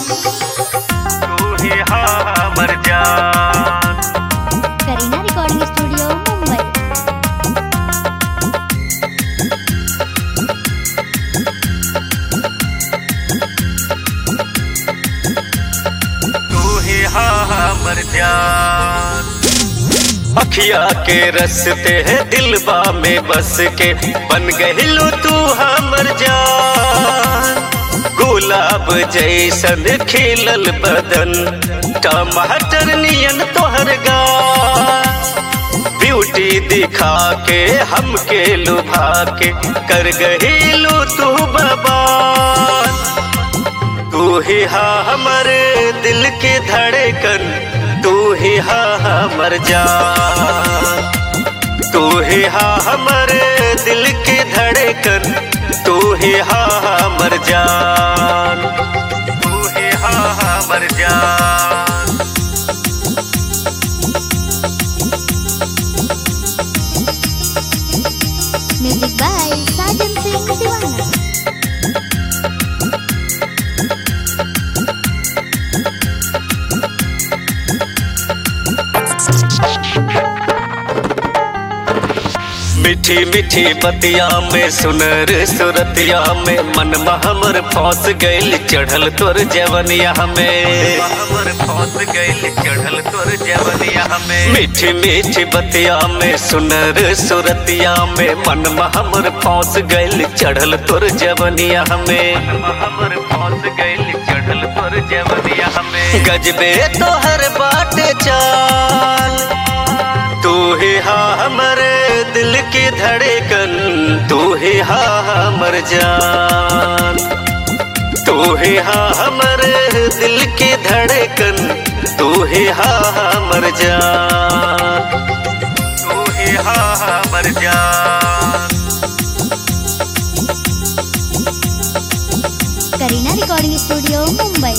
तू ही हमर जान। Kareena recording studio Mumbai. तू ही हमर जान। अखिया के रस्ते है दिलबा में बस के बन गहिलो तू हमर जान। गुलाब जैसन खिलल बदन टमाटर नियन तोहर गाल। ब्यूटी दिखा के हमके लुभा के कर गहिलो तू बबाल। तू ही हमरे दिल के धड़कन, तू ही हमर जान। तू ही हमरे दिल के धड़कन, तू ही हमर जान। तू ही हमर जान। म्यूजिक बाय साजन सिंह दीवाना। मीठी मीठी बतिया में सुनर सुरतिया में मन हमर फंस गइल चढ़ल तोर जवनिया में। हमर फंस गइल चढ़ल तोर जवनिया में। मीठी मीठी बतिया में सुनर सुरतिया में मन हमर फंस गइल चढ़ल तोर जवनिया में। हमर फंस गइल चढ़ल तोर जवनिया में। गजबे तोहर बाटे चाल, तू ही हमरे दिल की धड़कन, तू ही हमर जान। तू ही हमरे दिल की धड़कन, तू ही हमर जान। तू ही हमर जान। Kareena recording studio Mumbai.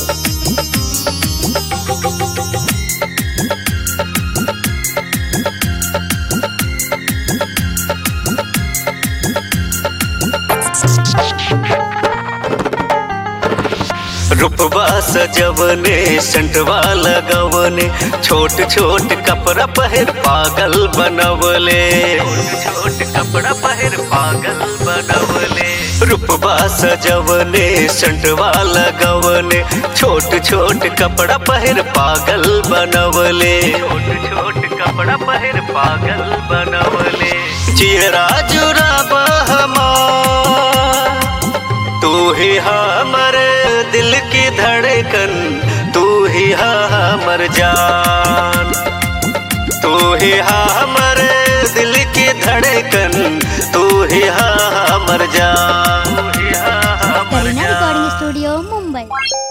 रूपवा सजवने संटवा लगवने छोट छोट कपड़ा पहर पागल बनवले। छोट कपड़ा पहर पागल बनवले। रूपवा सजवने संटवा लगवने छोट छोट कपड़ा पहर पागल बनवले। छोट छोट कपड़ा पहर पागल बनवले। चेहरा जुराबा हमार, तू ही हमरे दिल की धड़कन, तू ही हमर जान। तू ही हमरे दिल की धड़कन, तू ही हमर जान। Kareena recording studio Mumbai.